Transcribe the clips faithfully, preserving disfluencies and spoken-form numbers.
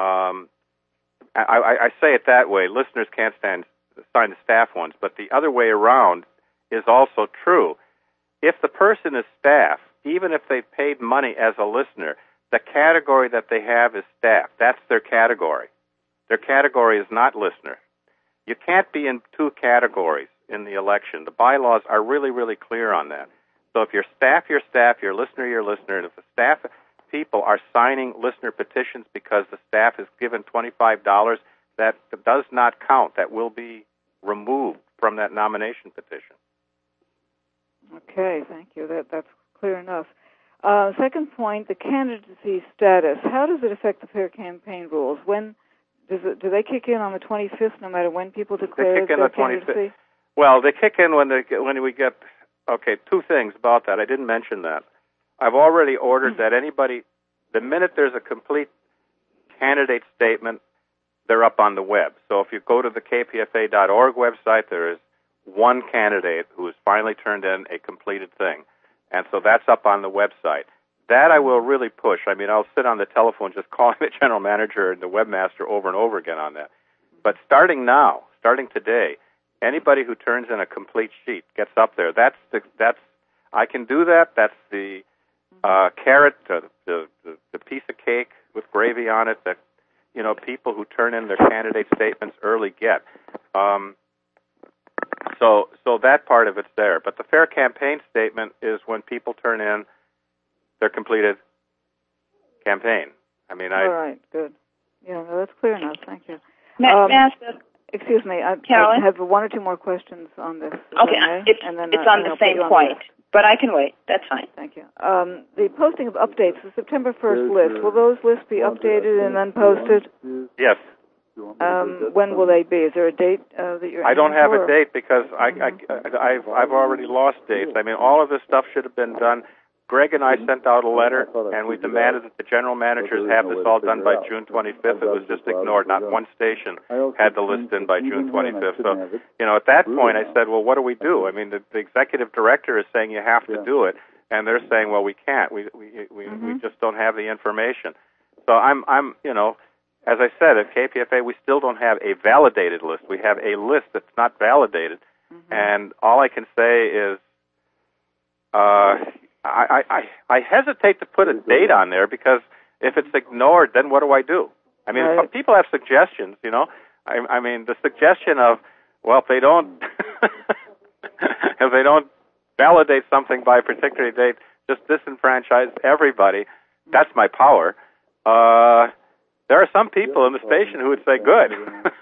Um, I, I, I say it that way. Listeners can't stand sign the staff ones, but the other way around is also true. If the person is staff, even if they've paid money as a listener, the category that they have is staff. That's their category. Their category is not listener. You can't be in two categories in the election. The bylaws are really, really clear on that. So if you're staff, you're staff, you're listener, you're listener, and if the staff people are signing listener petitions because the staff is given twenty-five dollars, that does not count. That will be removed from that nomination petition. Okay, thank you. That That's clear enough. Uh, second point, the candidacy status. How does it affect the fair campaign rules? When does it, do they kick in on the twenty-fifth, no matter when people declare they kick in their the twenty-fifth. candidacy? Well, they kick in when they when we get. Okay, two things about that. I didn't mention that. I've already ordered that anybody, the minute there's a complete candidate statement, they're up on the web. So if you go to the K P F A dot org website, there is one candidate who has finally turned in a completed thing. And so that's up on the website. That I will really push. I mean, I'll sit on the telephone just calling the general manager and the webmaster over and over again on that. But starting now, starting today, anybody who turns in a complete sheet gets up there. That's the, that's I can do that. That's the uh, carrot, the, the, the, the piece of cake with gravy on it that, you know, people who turn in their candidate statements early get. Um, so so that part of it's there. But the fair campaign statement is when people turn in their completed campaign. I mean, I... All right, good. Yeah, no, that's clear enough. Thank you. May, um, may I ask a, excuse me, I, Carolyn? I have one or two more questions on this. Okay, it's, and then it's I, on the same point, but I can wait. That's fine. Thank you. Um, the posting of updates, the September first list, will those lists be updated and then posted? Yes. Um, when will they be? Is there a date uh, that you're I don't have for? a date because I, I, I, I've, I've already lost dates. I mean, all of this stuff should have been done. Greg and I sent out a letter, and we demanded that the general managers have this all done by June twenty-fifth. It was just ignored. Not one station had the list in by June twenty-fifth. So, you know, at that point, I said, well, what do we do? I mean, the, the executive director is saying you have to do it, and they're saying, well, we can't. We we we, mm-hmm. we just don't have the information. So I'm I'm you know, as I said, at K P F A, we still don't have a validated list. We have a list that's not validated, mm-hmm. and all I can say is. Uh, I, I, I hesitate to put a date on there because if it's ignored, then what do I do? I mean, right. people have suggestions, you know. I, I mean, the suggestion of, well, if they don't, if they don't validate something by a particular date, just disenfranchise everybody. That's my power. Uh, there are some people in the station who would say, good.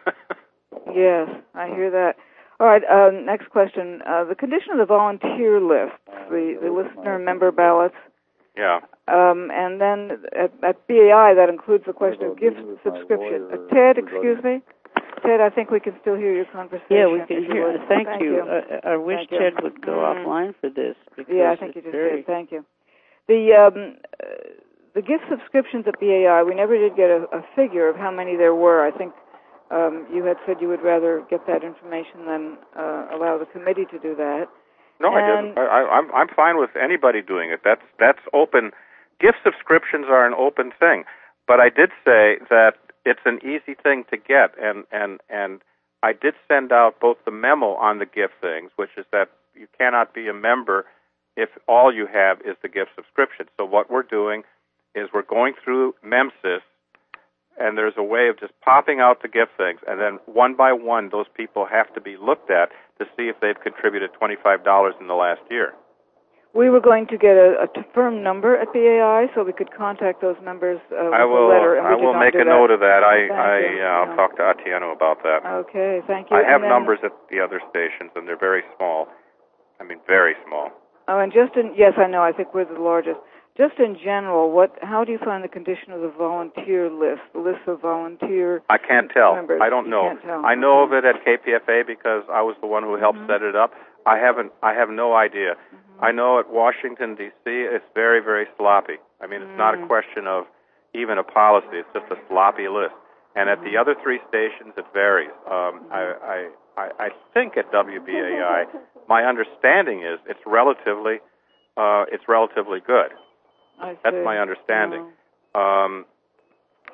Yes, I hear that. All right, um, next question. Uh, the condition of the volunteer list, the, the listener member ballots. Yeah. Um, and then at, at B A I, that includes the question of gift subscription. Uh, Ted, excuse me? Ted, I think we can still hear your conversation. Yeah, we can hear it. Thank, Thank you. you. Uh, I wish Thank Ted you. would go Mm. offline for this. Yeah, I think you it's just very... did. Thank you. The um, uh, the gift subscriptions at B A I, we never did get a, a figure of how many there were. I think um, you had said you would rather get that information than uh, allow the committee to do that. No, and I didn't. I, I, I'm I'm fine with anybody doing it. That's that's open. Gift subscriptions are an open thing, but I did say that it's an easy thing to get, and and and I did send out both the memo on the gift things, which is that you cannot be a member if all you have is the gift subscription. So what we're doing is we're going through MEMSIS, and there's a way of just popping out the gift things, and then one by one, those people have to be looked at to see if they've contributed twenty-five dollars in the last year. We were going to get a, a firm number at B A I so we could contact those members uh, with I will, a letter. And we I did will not make do a that. note of that. I, Thank I, you. uh, I'll Yeah. talk to Atieno about that. Okay, thank you. I have and then, numbers at the other stations, and they're very small. I mean, very small. Oh, and just in, yes, I know, I think we're the largest. Just in general, what? How do you find the condition of the volunteer list, the list of volunteer I can't tell. members? I don't You know. Can't tell. I know okay. of it at K P F A because I was the one who helped mm-hmm. set it up. I haven't. I have no idea. Mm-hmm. I know at Washington, D C, it's very, very sloppy. I mean, it's mm-hmm. not a question of even a policy. It's just a sloppy list. And at the other three stations, it varies. Um, I, I, I think at W B A I, my understanding is it's relatively, uh, it's relatively good. I That's see. my understanding. Oh. Um,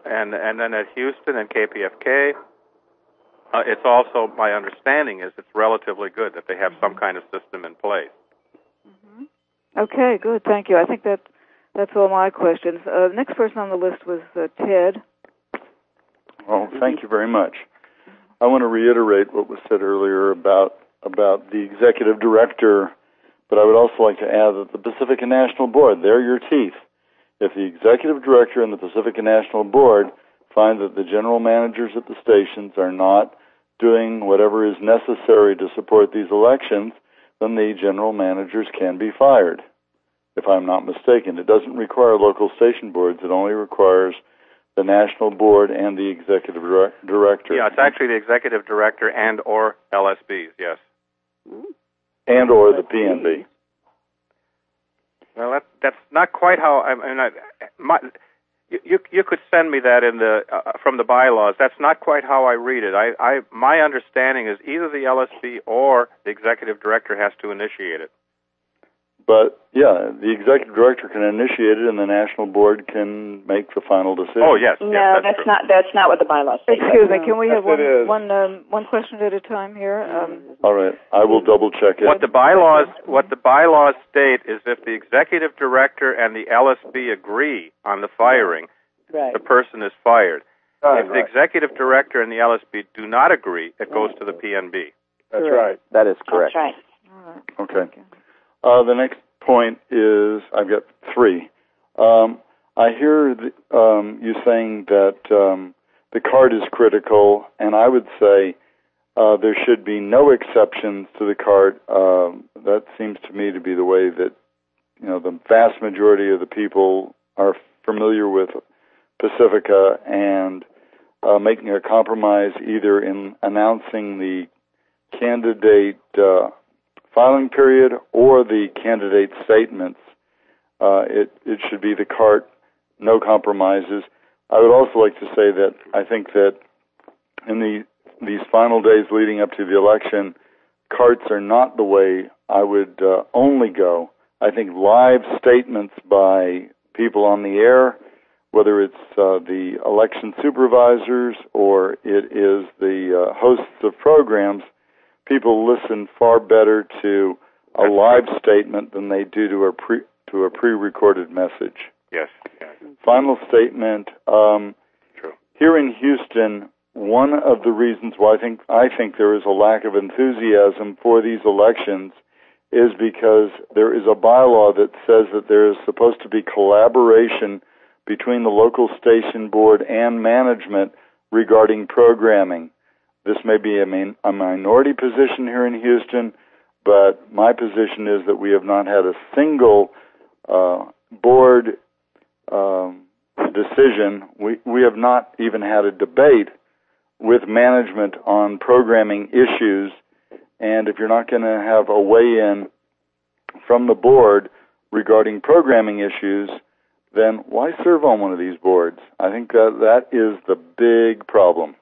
and and then at Houston and K P F K, uh, it's also, my understanding is it's relatively good that they have some kind of system in place. Mm-hmm. Okay, good. Thank you. I think that that's all my questions. Uh, the next person on the list was uh, Ted. Well, thank you very much. I want to reiterate what was said earlier about about the executive director, but I would also like to add that the Pacifica National Board, they're your teeth. If the executive director and the Pacifica National Board find that the general managers at the stations are not doing whatever is necessary to support these elections, then the general managers can be fired, if I'm not mistaken. It doesn't require local station boards. It only requires the national board and the executive director. Yeah, it's actually the executive director and or L S Bs, yes. And or the P N B. Well, that, that's not quite how I mean. I, my, you you could send me that in the uh, from the bylaws. That's not quite how I read it. I, I my understanding is either the L S B or the executive director has to initiate it. But yeah, the executive director can initiate it, and the national board can make the final decision. Oh yes, No, yes, that's, that's not that's not what the bylaws say. Excuse me, can we have Yes, it one is. one um, one question at a time here? Um, All right, I will double check it. What the bylaws what the bylaws state is if the executive director and the L S B agree on the firing, Right. the person is fired. Right, if the right. executive director and the L S B do not agree, it goes to the P N B. That's right. That is correct. That's right. all right. Okay. Uh, the next point is, I've got three. Um, I hear the, um, you saying that um, the card is critical, and I would say uh, there should be no exceptions to the card. Um, that seems to me to be the way that, you know, the vast majority of the people are familiar with Pacifica, and uh, making a compromise either in announcing the candidate uh, filing period or the candidate statements. Uh, it, it should be the cart, no compromises. I would also like to say that I think that in the these final days leading up to the election, carts are not the way I would uh, only go. I think live statements by people on the air, whether it's uh, the election supervisors or it is the uh, hosts of programs, people listen far better to a live statement than they do to a pre to a pre-recorded message. Yes. yes. Final statement. Um, True. Here in Houston, one of the reasons why I think I think there is a lack of enthusiasm for these elections is because there is a bylaw that says that there is supposed to be collaboration between the local station board and management regarding programming. This may be a, min- a minority position here in Houston, but my position is that we have not had a single uh, board um, decision. We we have not even had a debate with management on programming issues. And if you're not going to have a weigh-in from the board regarding programming issues, then why serve on one of these boards? I think that that is the big problem.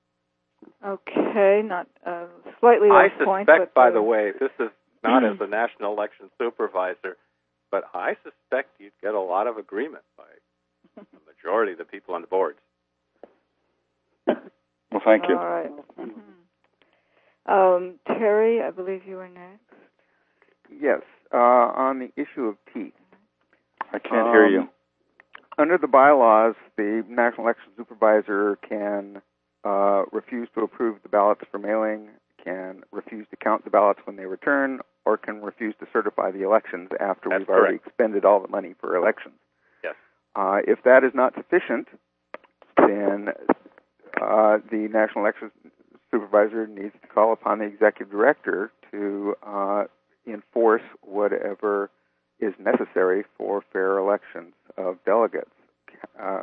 Okay, not uh, slightly I off point. suspect, but, by uh, the way, this is not as a national election supervisor, but I suspect you'd get a lot of agreement by the majority of the people on the boards. Well, thank you. All right. Mm-hmm. Um, Terry, I believe you were next. Yes. Uh, on the issue of teeth. I can't hear Um, you. Under the bylaws, the National Election Supervisor can uh, refuse to approve the ballots for mailing, can refuse to count the ballots when they return, or can refuse to certify the elections after That's we've already correct. expended all the money for elections. Yes. Uh, if that is not sufficient, then uh, the National Election Supervisor needs to call upon the Executive Director to uh, enforce whatever is necessary for fair elections of delegates. Uh,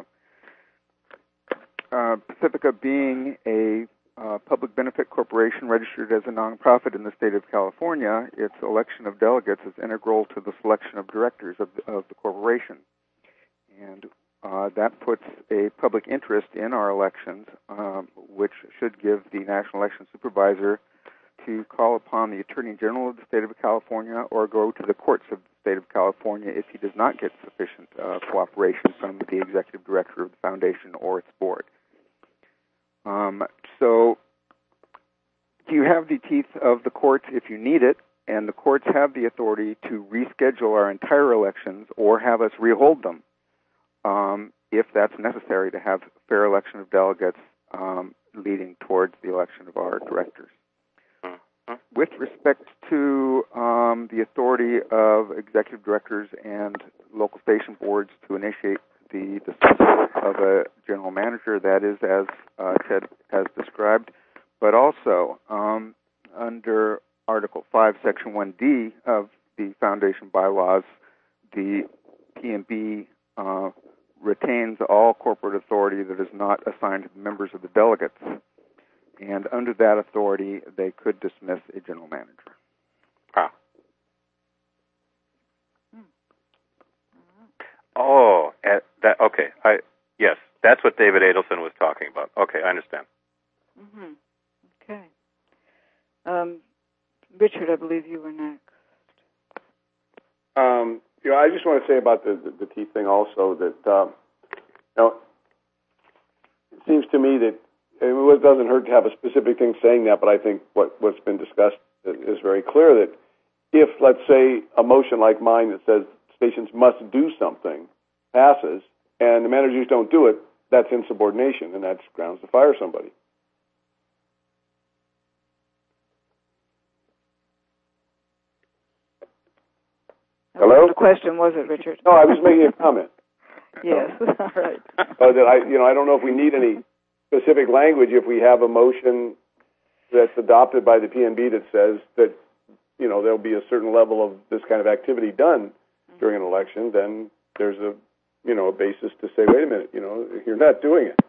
uh, Pacifica being a uh, public benefit corporation registered as a nonprofit in the state of California, its election of delegates is integral to the selection of directors of the, of the corporation. And uh, that puts a public interest in our elections, um, which should give the National Election Supervisor to call upon the Attorney General of the State of California or go to the courts of the State of California if he does not get sufficient uh, cooperation from the Executive Director of the Foundation or its board. Um, so you have the teeth of the courts if you need it, and the courts have the authority to reschedule our entire elections or have us rehold them um, if that's necessary to have a fair election of delegates um, leading towards the election of our directors. With respect to um, the authority of executive directors and local station boards to initiate the dismissal of a general manager, that is as uh, Ted has described, but also um, under Article five, Section one D of the Foundation bylaws, the P M B uh, retains all corporate authority that is not assigned to the members of the delegates. And under that authority, they could dismiss a general manager. Ah. Oh, uh, that okay. I yes, that's what David Adelson was talking about. Okay, I understand. Mm-hmm. Okay. Um, Richard, I believe you were next. Um, you know, I just want to say about the the, the teeth thing also that um, you know, it seems to me that. It doesn't hurt to have a specific thing saying that, but I think what, what's been discussed is very clear that if, let's say, a motion like mine that says stations must do something passes and the managers don't do it, that's insubordination, and that's grounds to fire somebody. That Hello? wasn't a question, was it, Richard? No, I was making a comment. Yes, all right. Uh, that I, you know, I don't know if we need any specific language if we have a motion that's adopted by the P M B that says that, you know, there'll be a certain level of this kind of activity done during an election, then there's a, you know, a basis to say, wait a minute, you know, you're not doing it.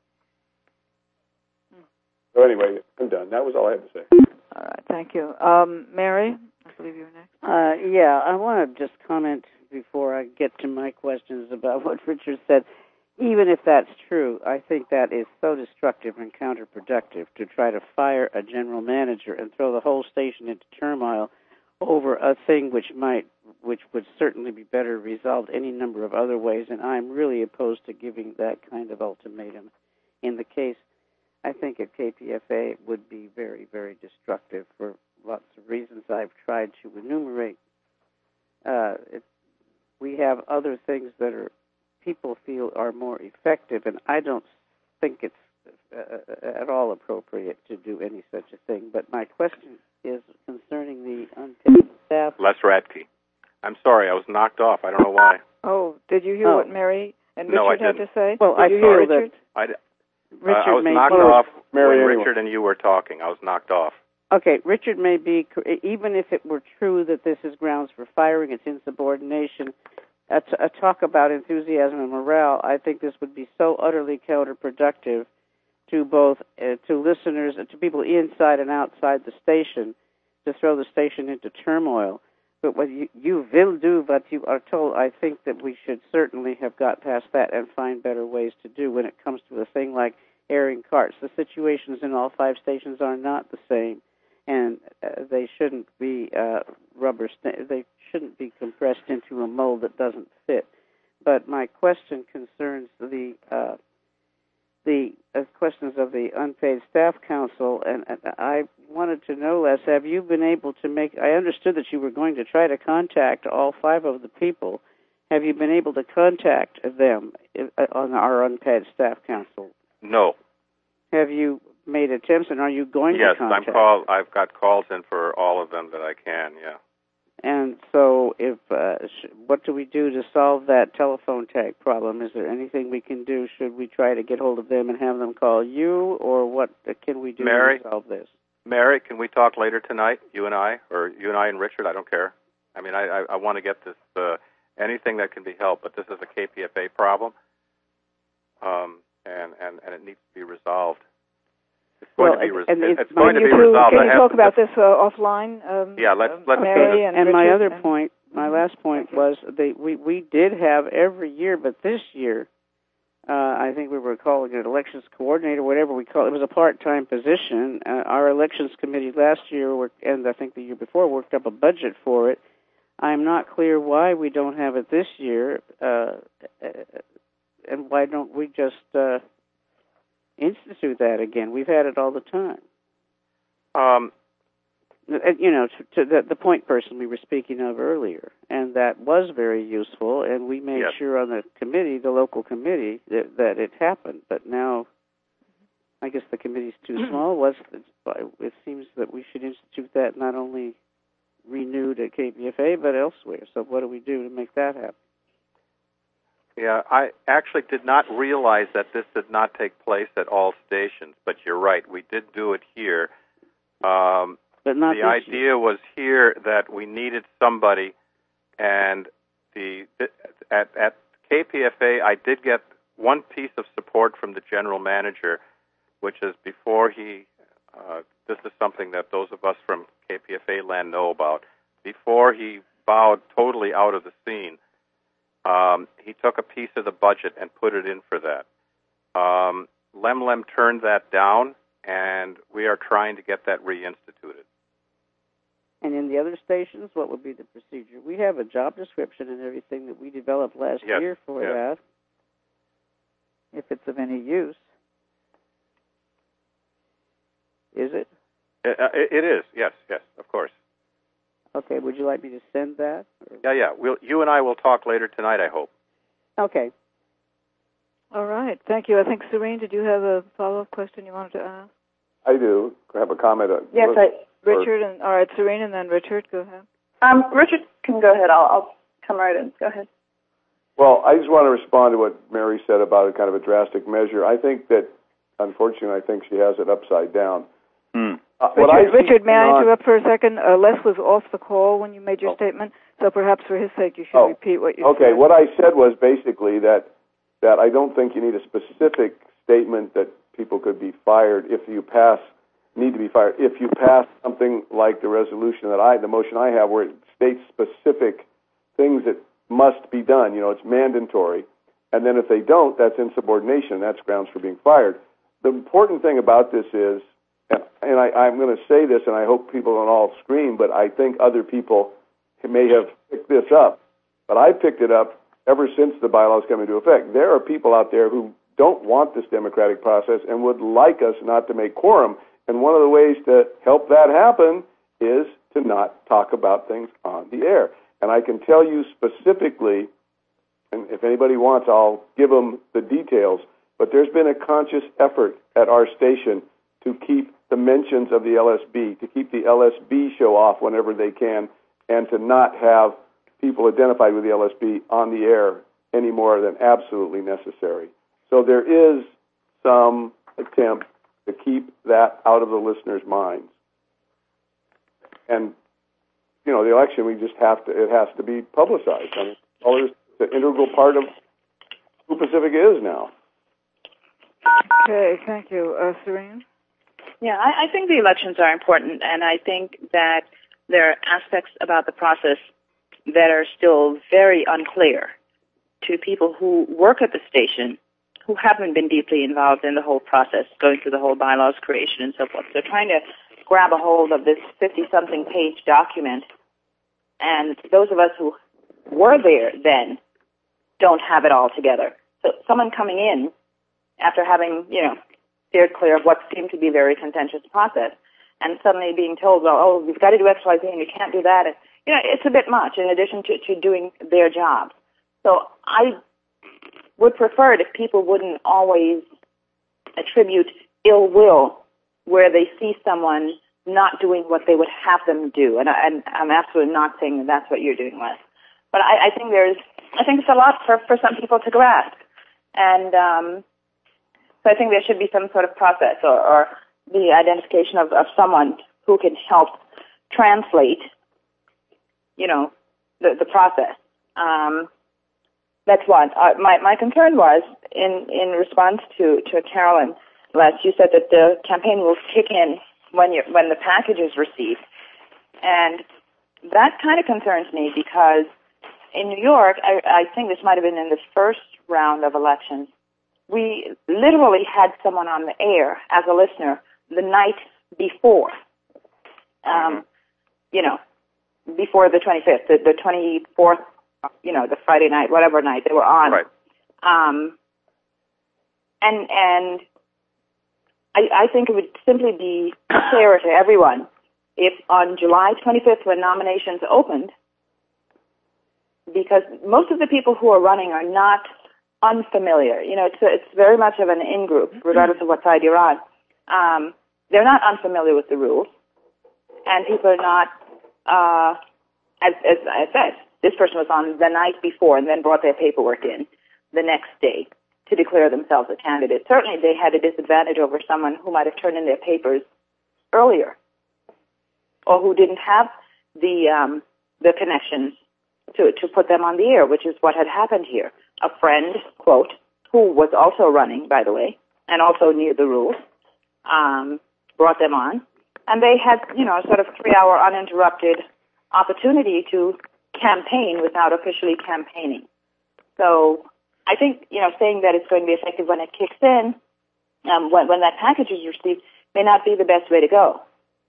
So anyway, I'm done. That was all I had to say. All right, thank you. Um, Mary, I believe you're next. Uh, yeah, I want to just comment before I get to my questions about what Richard said. Even if that's true, I think that is so destructive and counterproductive to try to fire a general manager and throw the whole station into turmoil over a thing which might, which would certainly be better resolved any number of other ways. And I'm really opposed to giving that kind of ultimatum. In the case, I think at K P F A it would be very, very destructive for lots of reasons I've tried to enumerate. Uh, it, we have other things that are people feel are more effective, and I don't think it's uh, at all appropriate to do any such a thing. But my question is concerning the unpaid staff. Les Radke. I'm sorry, I was knocked off. I don't know why. Oh, did you hear Oh. what Mary and Richard No, I had didn't. to say? Well, did I you feel hear that Richard? I, Richard uh, I was may knocked be, off Mary, when anyway. Richard and you were talking. I was knocked off. Okay, Richard may be, even if it were true that this is grounds for firing, it's insubordination, a, t- a talk about enthusiasm and morale, I think this would be so utterly counterproductive to both, uh, to listeners, and to people inside and outside the station, to throw the station into turmoil. But what you, you will do what you are told, I think that we should certainly have got past that and find better ways to do when it comes to a thing like airing carts. The situations in all five stations are not the same, and uh, they shouldn't be uh, rubber. St- they shouldn't be compressed into a mold that doesn't fit. But my question concerns the uh, the uh, questions of the unpaid staff council, and, and I wanted to know, Les, have you been able to make? I understood that you were going to try to contact all five of the people. Have you been able to contact them uh, on our unpaid staff council? No. Have you made attempts, and are you going yes, to contact? I'm call. I've got calls in for all of them that I can. Yeah. And so, if uh, sh- what do we do to solve that telephone tag problem? Is there anything we can do? Should we try to get hold of them and have them call you, or what can we do Mary? to solve this? Mary, can we talk later tonight, you and I, or you and I and Richard? I don't care. I mean, I, I, I want to get this, uh, anything that can be helped, but this is a K P F A problem, um, and, and, and it needs to be resolved. It's going Well, to be, res- and it, it's- it's going to Can be you two- resolved. Can I you have talk to- about this uh, offline? Um, Yeah, let's- um, let's do Mary this. and, And Richard, my other and, point, my last point was they we we did have every year, but this year Uh, I think we were calling it elections coordinator, whatever we call it. It was a part-time position. Uh, our elections committee last year, worked, and I think the year before, worked up a budget for it. I'm not clear why we don't have it this year, uh, and why don't we just uh, institute that again? We've had it all the time. Um, you know, to, to the, the point person we were speaking of earlier, and that was very useful, and we made yes. sure on the committee, the local committee, that, that it happened. But now, I guess the committee's too small. Was it seems that we should institute that not only renewed at K P F A, but elsewhere. So what do we do to make that happen? Yeah, I actually did not realize that this did not take place at all stations, but you're right. We did do it here. Um, but not the this idea year. was here that we needed somebody, and the at, at K P F A, I did get one piece of support from the general manager, which is before he, uh, this is something that those of us from K P F A land know about, before he bowed totally out of the scene, um, he took a piece of the budget and put it in for that. Um, Lemlem turned that down, and we are trying to get that reinstituted. And in the other stations, what would be the procedure? We have a job description and everything that we developed last yes. year for yes. that, if it's of any use. Is it? It, uh, it is, yes, yes, of course. Okay, would you like me to send that? Or? Yeah, yeah. We'll, you and I will talk later tonight, I hope. Okay. All right. Thank you. I think, Serene, did you have a follow-up question you wanted to ask? I do. Have a comment on Yes, I, Richard, and all right, Serene, and then Richard, go ahead. um, Richard can go ahead. I'll, I'll come right in. Go ahead. Well, I just want to respond to what Mary said about a kind of a drastic measure. I think that, unfortunately, I think she has it upside down. Hmm. Uh, Richard, what I Richard may I on, interrupt for a second? Uh, Les was off the call when you made your oh. statement, so perhaps for his sake you should oh. repeat what you okay, said. what I said was basically that that I don't think you need a specific statement that people could be fired if you pass, need to be fired, if you pass something like the resolution that I, the motion I have, where it states specific things that must be done. You know, it's mandatory. And then if they don't, that's insubordination. That's grounds for being fired. The important thing about this is, and, and I, I'm going to say this, and I hope people don't all scream, but I think other people may have picked this up. But I picked it up ever since the bylaws come into effect. There are people out there who don't want this democratic process and would like us not to make quorum. And one of the ways to help that happen is to not talk about things on the air. And I can tell you specifically, and if anybody wants, I'll give them the details, but there's been a conscious effort at our station to keep the mentions of the L S B, to keep the L S B show off whenever they can, and to not have people identified with the L S B on the air any more than absolutely necessary. So there is some attempt to keep that out of the listeners' minds. And, you know, the election, we just have to, it has to be publicized. I mean, it's an integral part of who Pacifica is now. Okay, thank you. Uh, Serene? Yeah, I, I think the elections are important, and I think that there are aspects about the process that are still very unclear to people who work at the station, who haven't been deeply involved in the whole process, going through the whole bylaws creation and so forth. So trying to grab a hold of this fifty-something page document, and those of us who were there then don't have it all together. So someone coming in after having, you know, steered clear of what seemed to be a very contentious process, and suddenly being told, well, oh, you've got to do X, Y, Z, and you can't do that. And, you know, it's a bit much in addition to, to doing their jobs. So I would prefer it if people wouldn't always attribute ill will where they see someone not doing what they would have them do. And, I, and I'm absolutely not saying that that's what you're doing, Les. But I, I think there's, I think it's a lot for, for some people to grasp. And um, so I think there should be some sort of process or, or the identification of, of someone who can help translate, you know, the, the process. Um, that's one. Uh, my, my concern was, in, in response to, to Carolyn, Les, you said that the campaign will kick in when you when the package is received. And that kind of concerns me because in New York, I, I think this might have been in the first round of elections, we literally had someone on the air as a listener the night before, um, mm-hmm. you know, before the twenty-fifth, the, the twenty-fourth, you know, the Friday night, whatever night they were on. Right. Um, and and I, I think it would simply be clearer to everyone if on July twenty-fifth, when nominations opened, because most of the people who are running are not unfamiliar. You know, it's a, it's very much of an in-group, regardless of what side you're on. Um, they're not unfamiliar with the rules, and people are not, uh, as, as I said, this person was on the night before and then brought their paperwork in the next day to declare themselves a candidate. Certainly they had a disadvantage over someone who might have turned in their papers earlier or who didn't have the um, the connections to, to put them on the air, which is what had happened here. A friend, quote, who was also running, by the way, and also knew the rules, um, brought them on. And they had, you know, a sort of three-hour uninterrupted opportunity to campaign without officially campaigning. So I think, you know, saying that it's going to be effective when it kicks in, um, when, when that package is received, may not be the best way to go.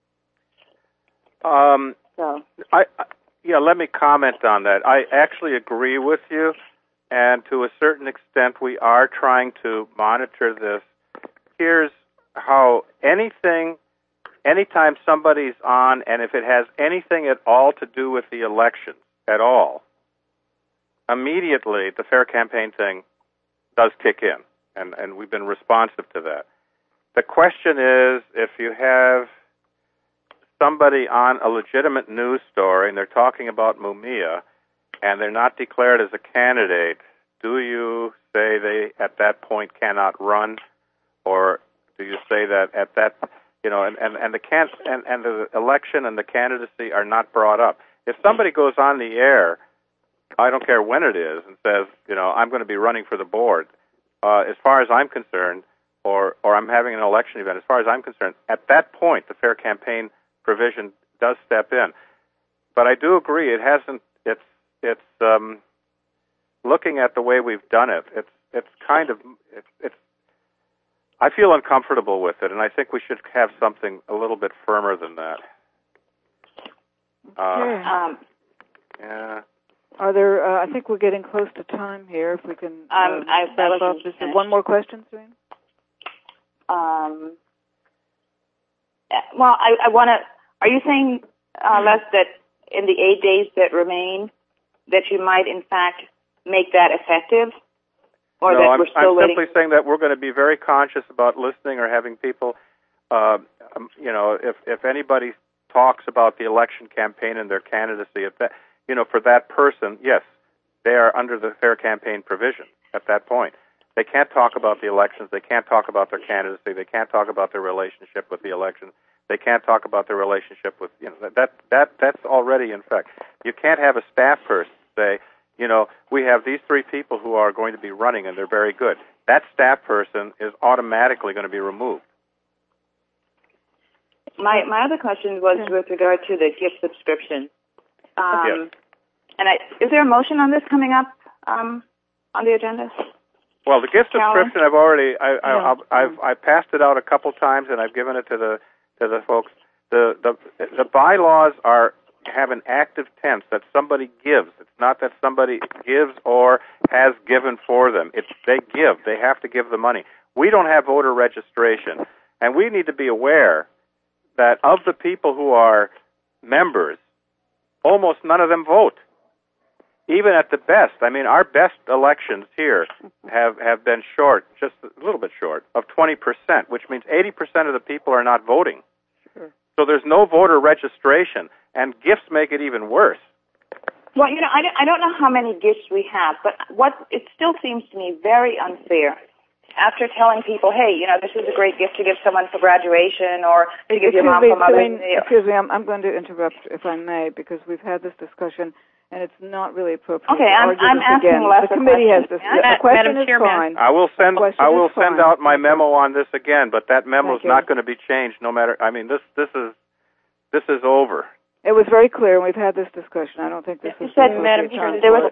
Um, so. I, I, yeah, let me comment on that. I actually agree with you, and to a certain extent we are trying to monitor this. Here's how anything, anytime somebody's on, and if it has anything at all to do with the elections, at all, immediately the fair campaign thing does kick in, and, and we've been responsive to that. The question is, if you have somebody on a legitimate news story and they're talking about Mumia and they're not declared as a candidate, do you say they at that point cannot run, or do you say that at that, you know, and, and, and the can and, and the election and the candidacy are not brought up? If somebody goes on the air, I don't care when it is, and says, you know, I'm going to be running for the board, uh, as far as I'm concerned, or or I'm having an election event, as far as I'm concerned, at that point the fair campaign provision does step in. But I do agree, it hasn't. It's it's um, looking at the way we've done it. It's it's kind of it's, it's. I feel uncomfortable with it, and I think we should have something a little bit firmer than that. Uh, um, yeah. Are there? Uh, I think we're getting close to time here. If we can um, uh, I, wrap up. Is there one more question, Serene? Um. Well, I, I want to. Are you saying, uh, Les, that in the eight days that remain, that you might in fact make that effective, or no, that I'm, we're still I'm waiting? simply saying that we're going to be very conscious about listening or having people. Uh, um, you know, if if anybody talks about the election campaign and their candidacy, if that, you know, for that person, yes, they are under the fair campaign provision at that point. They can't talk about the elections. They can't talk about their candidacy. They can't talk about their relationship with the election. They can't talk about their relationship with, you know, that that that's already in fact. You can't have a staff person say, you know, we have these three people who are going to be running and they're very good. That staff person is automatically going to be removed. My my other question was okay. with regard to the gift subscription. Um, yes. And I, is there a motion on this coming up um, on the agenda? Well, the gift Carolyn? subscription, I've already, I, I, Yeah. I've, I've, I passed it out a couple times, and I've given it to the to the folks. The the the bylaws are have an active tense that somebody gives. It's not that somebody gives or has given for them. It's they give. They have to give the money. We don't have voter registration, and we need to be aware that of the people who are members, almost none of them vote. Even at the best, I mean, our best elections here have, have been short, just a little bit short, of twenty percent, which means eighty percent of the people are not voting. Sure. So there's no voter registration, and gifts make it even worse. Well, you know, I don't, I don't know how many gifts we have, but what it still seems to me very unfair after telling people, hey, you know, this is a great gift to give someone for graduation or to give your mom for Mother's Day. Excuse me, I'm, I'm going to interrupt, if I may, because we've had this discussion, and it's not really appropriate. Okay, to I'm, argue I'm this asking again. less The committee has this. Yeah. The question Madam is Chairman. fine. I will send I will send fine. out my memo on this again, but that memo is Thank you. not going to be changed no matter. I mean, this this is this is over. It was very clear, and we've had this discussion. I don't think this You is said, the Madam appropriate Chairman, time there for was it.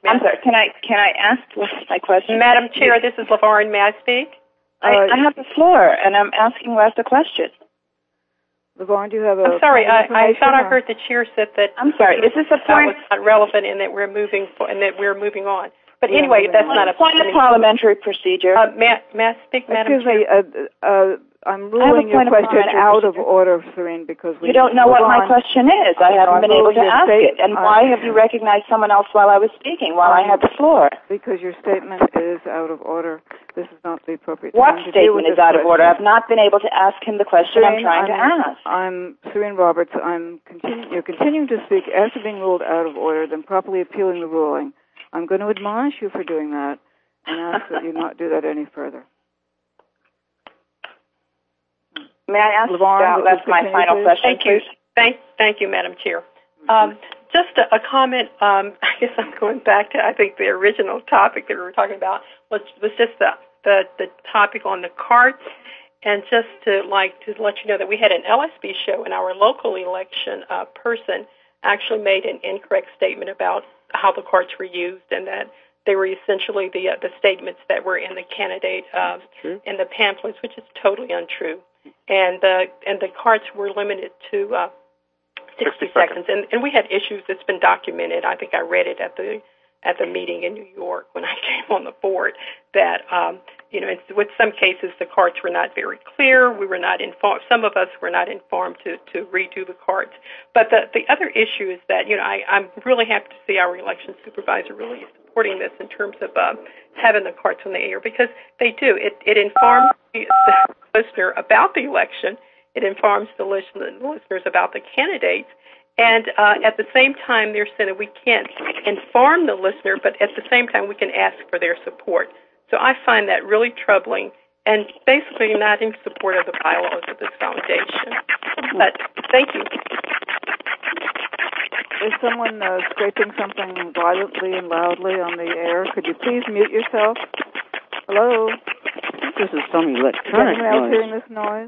I'm sorry. Can I can I ask my question? Madam Chair, this is LaVarn. May I speak? I, I have the floor, and I'm asking Les a question. LaVarn, do you have a... I'm sorry. I, I thought I heard the chair said that... I'm sorry. Is this a point... That was not relevant and that we're moving for, and that we're moving on. But yeah, anyway, that's not a... Point of parliamentary procedure. Uh, may, may I speak, Madam Excuse Chair? me. Uh, uh, I'm ruling your question out of order, Serene, because we... You don't know what my question is. I haven't been able to ask it. And why have you recognized someone else while I was speaking, while I had the floor? Because your statement is out of order. This is not the appropriate what time to deal with statement is this out of order? I've not been able to ask him the question Serene, I'm trying I'm, to ask. I'm Serene Roberts. I'm continu- you're continuing to speak after being ruled out of order, then properly appealing the ruling. I'm going to admonish you for doing that and ask that you not do that any further. May I ask, LaVarn, uh, that's my final please? question, Thank you. please? Thank, thank you, Madam Chair. Um, just a, a comment. Um, I guess I'm going back to, I think, the original topic that we were talking about was, was just the, the, the topic on the carts. And just to like to let you know that we had an L S B show, and our local election uh, person actually made an incorrect statement about how the carts were used, and that they were essentially the uh, the statements that were in the candidate uh, in the pamphlets, which is totally untrue. And the and the carts were limited to uh, sixty, sixty seconds. seconds. And and we had issues that's been documented. I think I read it at the at the meeting in New York when I came on the board that um, you know, with some cases the carts were not very clear. We were not informed. Some of us were not informed to, to redo the carts. But the the other issue is that you know I, I'm really happy to see our election supervisor really supporting this in terms of uh, having the carts on the air, because they do. It it informs the, the listener about the election. It informs the listeners about the candidates. And uh, at the same time, they're saying that we can't inform the listener, but at the same time, we can ask for their support. So I find that really troubling and basically not in support of the bylaws of this foundation. But thank you. Is someone uh, scraping something violently and loudly on the air? Could you please mute yourself? Hello? This is some electronic noise. Is anyone else noise. hearing this noise?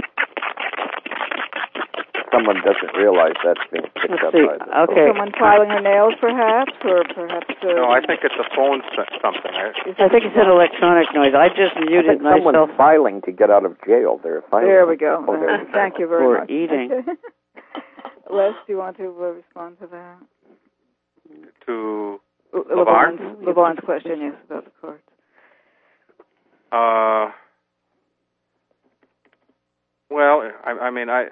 Someone doesn't realize that's being picked Let's up see. by the Okay. Someone filing her nails, perhaps, or perhaps... Uh, no, I think it's a phone something. I, I think it's an electronic noise. I just muted I think myself. someone's filing to get out of jail. They're filing. There we go. Oh, there Uh, we go. thank you very Or much. eating. Les, do you want to uh, respond to that? to LaVarn's, LaVarn? LaVarn's question, yes, about the cards. Uh, well, I, I mean, I...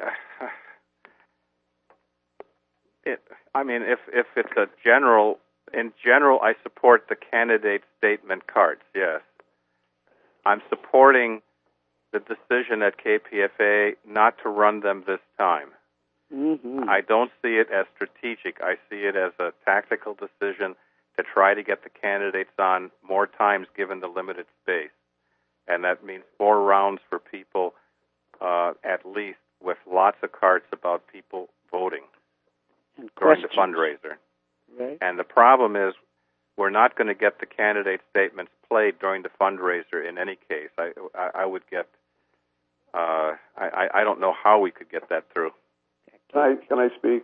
It, I mean, if if it's a general, in general, I support the candidate statement cards. Yes, I'm supporting the decision at K P F A not to run them this time. Mm-hmm. I don't see it as strategic. I see it as a tactical decision to try to get the candidates on more times given the limited space, and that means four rounds for people uh, at least, with lots of cards about people voting And during the questions. fundraiser. Right. And the problem is we're not going to get the candidate statements played during the fundraiser in any case. I, I, I would get, uh, I, I don't know how we could get that through. Can I, can I speak?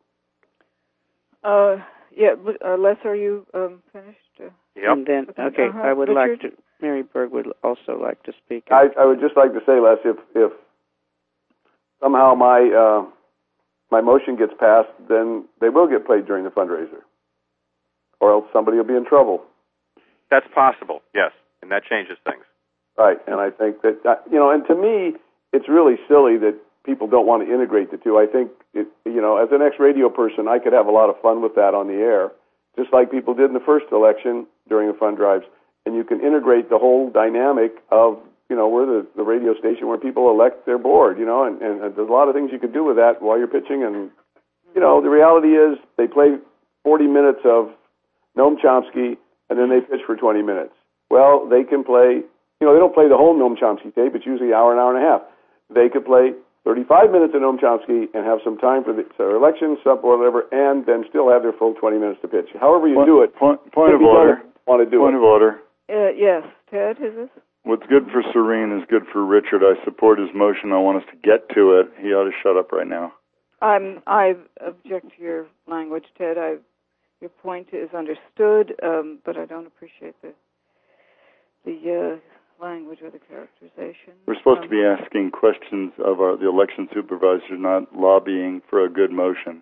Uh, yeah, uh, Les, are you um, finished? Uh, Yep. And then, okay, Uh-huh. I would Richard? like to, Mary Berg would also like to speak. I, I would just like to say, Les, if, if somehow my uh, my motion gets passed, then they will get played during the fundraiser, or else somebody will be in trouble. That's possible, yes, and that changes things. Right, and I think that, uh, you know, and to me, it's really silly that people don't want to integrate the two. I think, it, you know, as an ex-radio person, I could have a lot of fun with that on the air, just like people did in the first election during the fund drives. And you can integrate the whole dynamic of, you know, we're the, the radio station where people elect their board, you know, and, and, and there's a lot of things you could do with that while you're pitching. And, you know, the reality is they play forty minutes of Noam Chomsky, and then they pitch for twenty minutes. Well, they can play, you know, they don't play the whole Noam Chomsky tape. It's usually an hour, an hour and a half. They could play thirty-five minutes of Noam Chomsky and have some time for the so election, sub, or whatever, and then still have their full twenty minutes to pitch. However you Point, do it. point, point of order. Want to do Point it. of order. uh, yes, Ted, is this? What's good for Serene is good for Richard. I support his motion. I want us to get to it. He ought to shut up right now. I'm, I object to your language, Ted. I your point is understood, um, but I don't appreciate the the uh, language or the characterization. We're supposed um, to be asking questions of our, the election supervisor, not lobbying for a good motion.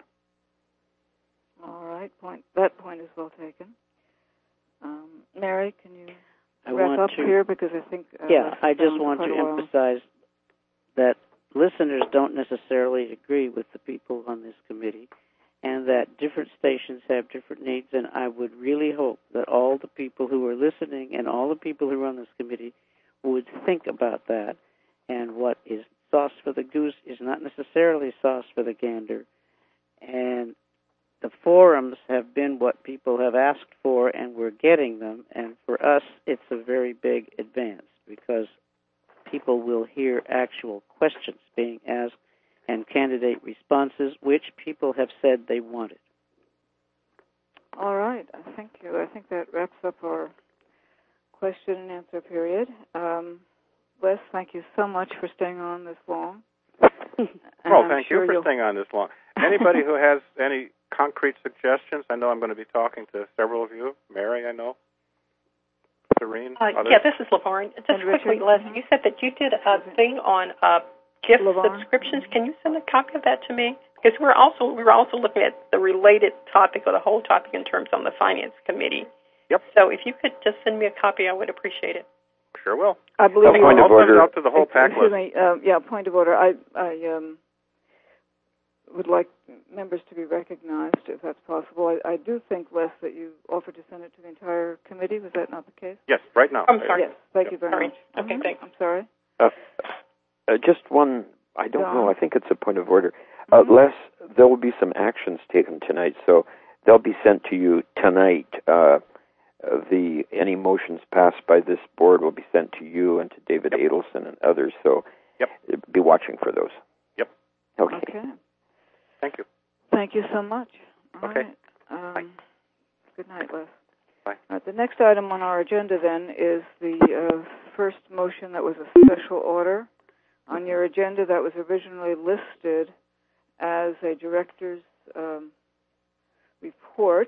All right, point. That point is well taken. Um, Mary, can you I wrap want up to, here because I think uh, yeah, that's I just gone want quite to a while. emphasize that listeners don't necessarily agree with the people on this committee, and that different stations have different needs, and I would really hope that all the people who are listening and all the people who are on this committee would think about that, and what is sauce for the goose is not necessarily sauce for the gander. And the forums have been what people have asked for, and we're getting them, and for us it's a very big advance because people will hear actual questions being asked and candidate responses, which people have said they wanted. All right. Thank you. I think that wraps up our question and answer period. Um, Wes, thank you so much for staying on this long. Well, thank sure you for you'll... staying on this long. Anybody who has any concrete suggestions, I know I'm going to be talking to several of you. Mary, I know. Serene, uh, others. yeah, this is Laverne. Just And quickly, Richard? Leslie, you said that you did a thing on uh, gift Laverne? subscriptions. Can you send a copy of that to me? Because we're also we were also looking at the related topic or the whole topic in terms on the finance committee. Yep. So if you could just send me a copy, I would appreciate it. Sure will. I believe A you point I'll of send it order. out to the whole pack Excuse list. me. Uh, yeah, point of order. I, I um, would like members to be recognized, if that's possible. I, I do think, Les, that you offered to send it to the entire committee. Was that not the case? Yes, right now. I'm sorry. Yes. Thank Yep. you very Sorry. much. Okay, Mhm. thanks. I'm sorry. Uh, uh, just one, I don't Don? know, I think it's a point of order. Uh, Mhm. Les, there will be some actions taken tonight, so they'll be sent to you tonight. Uh, uh, the any motions passed by this board will be sent to you and to David Yep. Adelson and others, so Yep. be watching for those. Yep. Okay. Okay. Thank you. Thank you so much. All Okay. right. Um, Bye. Good night, Les. Bye. All right, the next item on our agenda then is the uh, first motion that was a special order. On your agenda, that was originally listed as a director's um, report,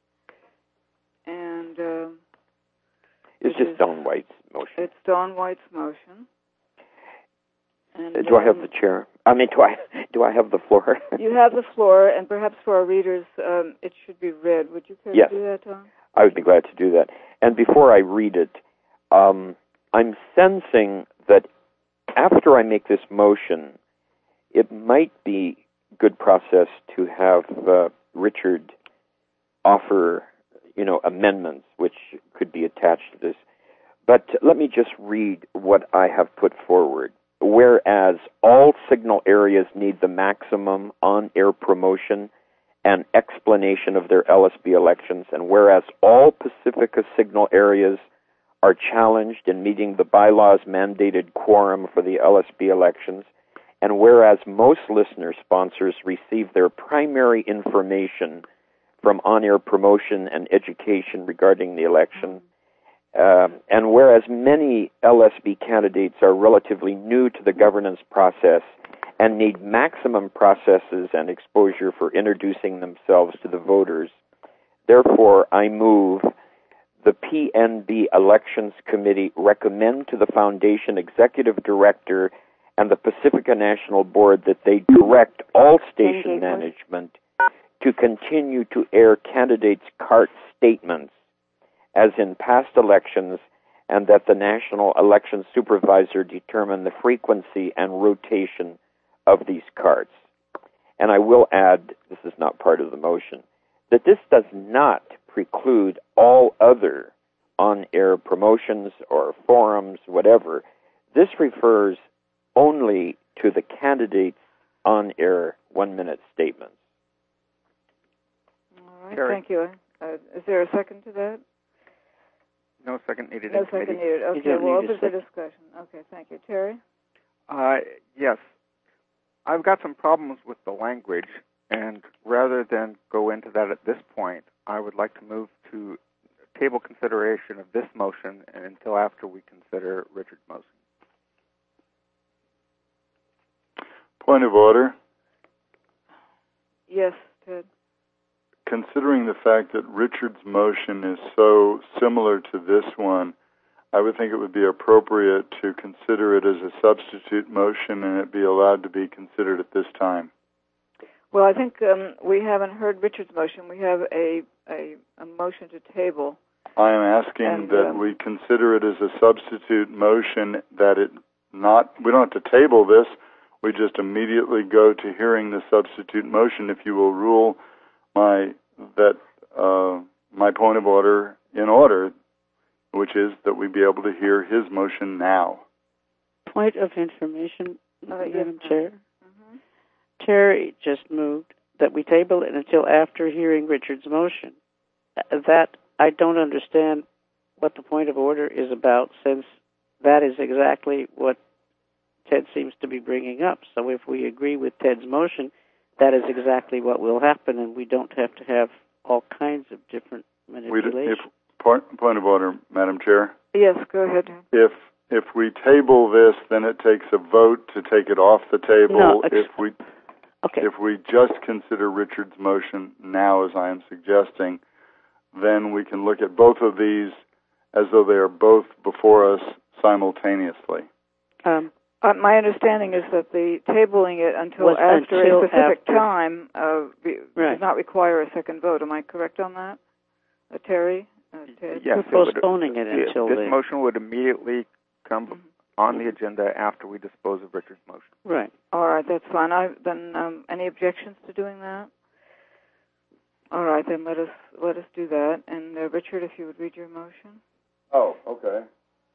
and um, It's it just is- Don White's motion. it's Don White's motion. And, Uh, do I have um, the chair? I mean, do I do I have the floor? You have the floor, and perhaps for our readers, um, it should be read. Would you care Yes. to do that, Tom? I would be glad to do that. And before I read it, um, I'm sensing that after I make this motion, it might be good process to have uh, Richard offer, you know, amendments which could be attached to this. But let me just read what I have put forward. Whereas all signal areas need the maximum on-air promotion and explanation of their L S B elections, and whereas all Pacifica signal areas are challenged in meeting the bylaws mandated quorum for the L S B elections, and whereas most listener sponsors receive their primary information from on-air promotion and education regarding the election, uh, and whereas many L S B candidates are relatively new to the governance process and need maximum processes and exposure for introducing themselves to the voters, therefore I move the P N B Elections Committee recommend to the Foundation Executive Director and the Pacifica National Board that they direct all station management to continue to air candidates' cart statements as in past elections, and that the National Election Supervisor determine the frequency and rotation of these carts. And I will add, this is not part of the motion, that this does not preclude all other on-air promotions or forums, whatever. This refers only to the candidates' on-air one-minute statements. All right, Terry. thank you. Uh, is there a second to that? No second needed No in second committee. needed. You Okay, don't we'll need a open for second. discussion. Okay, thank you. Terry? Uh, yes. I've got some problems with the language, and rather than go into that at this point, I would like to move to table consideration of this motion and until after we consider Richard's motion. Point of order. Yes, Ted. considering the fact that Richard's motion is so similar to this one, I would think it would be appropriate to consider it as a substitute motion and it be allowed to be considered at this time. Well, I think um, we haven't heard Richard's motion. We have a, a, a motion to table. I am asking and, that um, we consider it as a substitute motion, that it not, we don't have to table this, we just immediately go to hearing the substitute motion if you will rule my, that, uh, my point of order in order, which is that we be able to hear his motion now. Point of information, Uh, Madam yes, Chair. Mm-hmm. Terry just moved that we table it until after hearing Richard's motion. Uh, That, I don't understand what the point of order is about, since that is exactly what Ted seems to be bringing up. So if we agree with Ted's motion, that is exactly what will happen, and we don't have to have all kinds of different manipulations. If, point, point of order, Madam Chair. Yes, go ahead. If if we table this, then it takes a vote to take it off the table. No, ex- if we okay. if we just consider Richard's motion now, as I am suggesting, then we can look at both of these as though they are both before us simultaneously. Um, Uh, my understanding is that the tabling it until Was after until a specific after. time uh, re- Right. does not require a second vote. Am I correct on that, uh, Terry? Uh, Ted? Yes, We're it would- postponing it yeah, until this then. motion would immediately come Mhm. on the agenda after we dispose of Richard's motion. Right. All right, that's fine. I, then, um, any objections to doing that? All right, then let us let us do that. And uh, Richard, if you would read your motion. Oh, okay.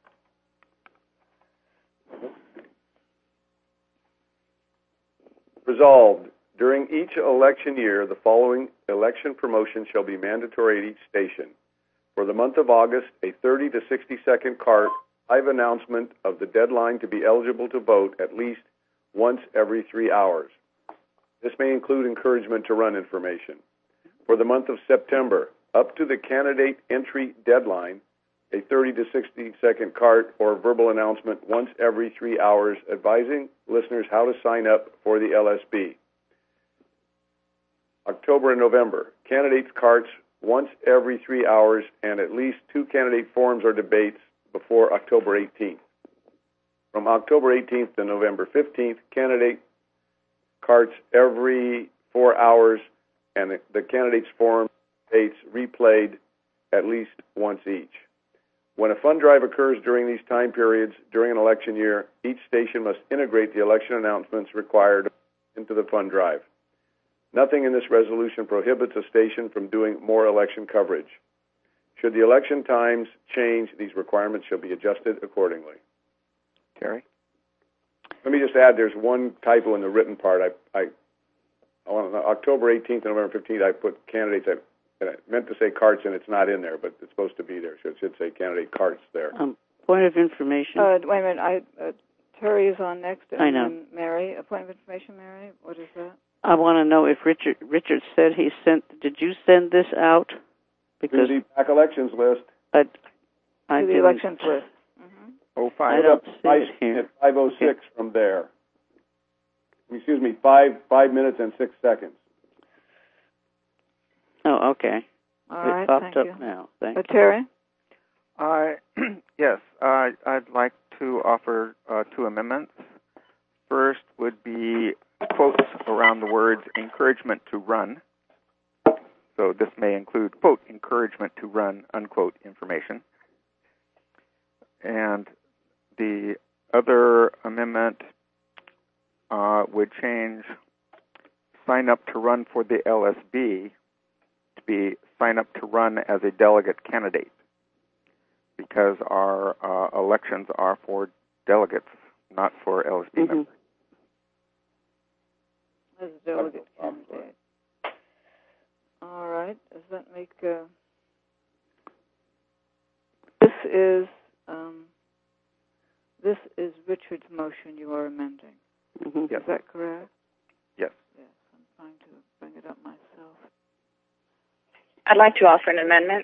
Resolved, during each election year, the following election promotion shall be mandatory at each station. For the month of August, a thirty to sixty second cart live announcement of the deadline to be eligible to vote at least once every three hours. This may include encouragement to run information. For the month of September, up to the candidate entry deadline, a thirty to sixty second cart or verbal announcement once every three hours advising listeners how to sign up for the L S B. October and November, candidates' carts once every three hours and at least two candidate forums or debates before October eighteenth. From October eighteenth to November fifteenth, candidate carts every four hours and the, the candidates' forum debates replayed at least once each. When a fund drive occurs during these time periods during an election year, each station must integrate the election announcements required into the fund drive. Nothing in this resolution prohibits a station from doing more election coverage. Should the election times change, these requirements shall be adjusted accordingly. Terry? Let me just add, there's one typo in the written part. I, I, on October eighteenth and November fifteenth, I put candidates. I, and I meant to say carts, and it's not in there, but it's supposed to be there. So it should say candidate carts there. Um, point of information. Uh, wait a minute. I, uh, Terry is on next. And I know. then Mary, a point of information, Mary. What is that? I want to know if Richard Richard said he sent. Did you send this out? Because To the back elections list. I, I To the didn't- elections list. Mm-hmm. Oh, I five. don't see it here. At five oh six from there. Excuse me, five five minutes and six seconds. Oh, okay. All it right. popped Thank up you. now. Thank Uh, Terry. Uh, yes, uh, I'd like to offer uh, two amendments. First would be quotes around the words encouragement to run. So this may include, quote, encouragement to run, unquote, information. And the other amendment uh, would change sign up to run for the L S B to be sign up to run as a delegate candidate, because our uh, elections are for delegates, not for L S B Mhm. members. As a delegate candidate. All right. Does that make... Uh, this is... Um, this is Richard's motion you are amending. Mhm. Yes. Is that correct? Yes. Yes. I'm trying to bring it up myself. I'd like to offer an amendment.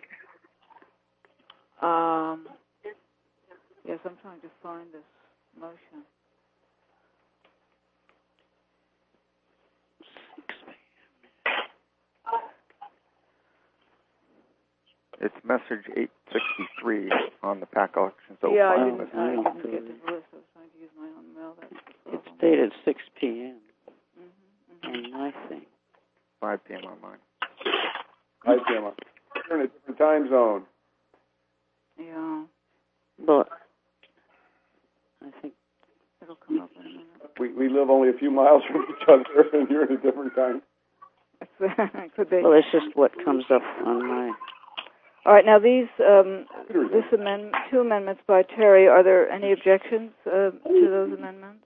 Um, yes, I'm trying to find this motion. It's message eight sixty-three on the PAC elections. Yeah, I file didn't, list. I didn't get to the list. I was trying to use my own mail. That's the It's problem. dated six p.m. Mm-hmm. on my thing. five p.m. on mine. five p.m. We're in a different time zone. Yeah, But I think it'll come up in a minute. We we live only a few miles from each other, and you're in a different time. Could be. well, it's just what comes up on my. All right, now these um, this amendment, two amendments by Terry. Are there any objections uh, to those amendments?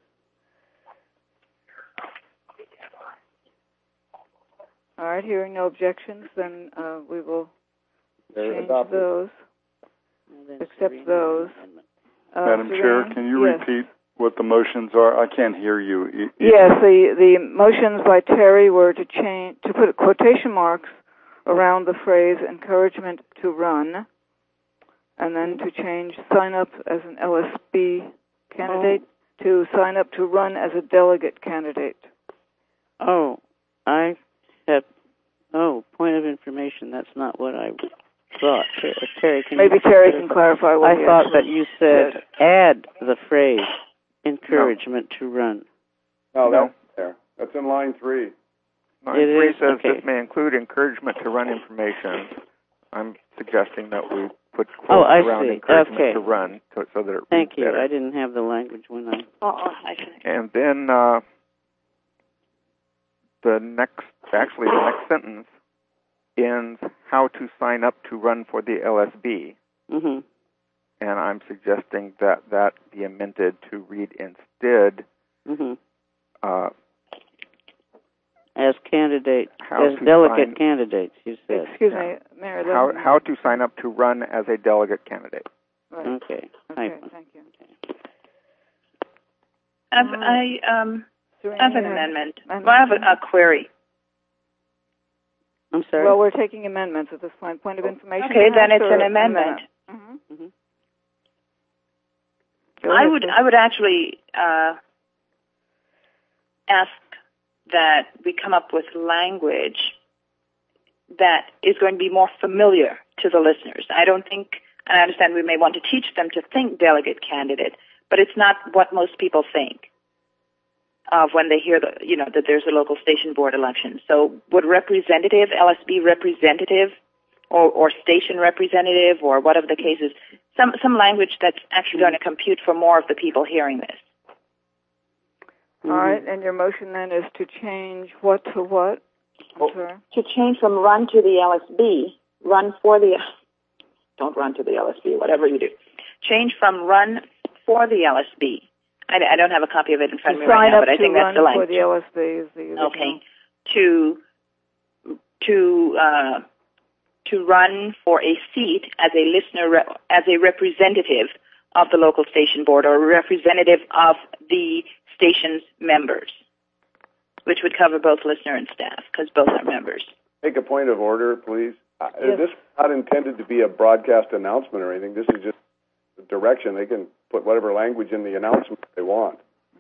All right, hearing no objections, then uh, we will They're change adopted. those, accept those. Uh, Madam Chair, Serene? can you Yes. repeat what the motions are? I can't hear you. E- Yes, the the motions by Terry were to change to put quotation marks around the phrase "encouragement to run," and then to change "sign up as an L S B candidate" oh. to "sign up to run as a delegate candidate." Oh, I have. Oh, point of information. That's not what I thought. Terry, can maybe you Terry can clarify what I he thought that you said said. add the phrase "encouragement no. to run." No, No. that's there. That's in line three. Line It three is? says Okay. this may include encouragement to run information. I'm suggesting that we put quotes Oh, I around see. encouragement Okay. to run to, so that it Thank reads you. better. I didn't have the language when I. Oh, oh, I see. And then uh, the next, actually the next sentence ends how to sign up to run for the L S B. Mm-hmm. And I'm suggesting that that be amended to read instead Mm-hmm. uh, As candidate, How as to delegate sign- candidates, you said. Excuse Yeah. me, Mary. how let me- how to sign up to run as a delegate candidate. Right. Okay. Okay, Type one. thank you. I've, All I um Serene, I have an you amendment. amendment? Well, I have a, a query. I'm sorry. Well, we're taking amendments at this point. Point of information. Okay, then perhaps, it's or an amendment. Mm-hmm. Mm-hmm. Go I ahead, would please. I would actually uh, ask that we come up with language that is going to be more familiar to the listeners. I don't think, and I understand we may want to teach them to think delegate candidate, but it's not what most people think of when they hear the, you know, that there's a local station board election. So would representative, L S B representative, or, or station representative, or whatever the case is, some, some language that's actually going to compute for more of the people hearing this. All right, and your motion then is to change what to what? I'm Oh. sorry. To change from run to the L S B, run for the, don't run to the L S B, whatever you do. Change from run for the L S B. I, I don't have a copy of it in front of me right Sign now, up but I to think run that's the for language. the L S B is the original. Okay. To, to, uh, to run for a seat as a listener, re- as a representative of the local station board or a representative of the station's members, which would cover both listener and staff because both are members. Make a point of order, please. Uh, Yes. This is not intended to be a broadcast announcement or anything. This is just a direction. They can put whatever language in the announcement they want.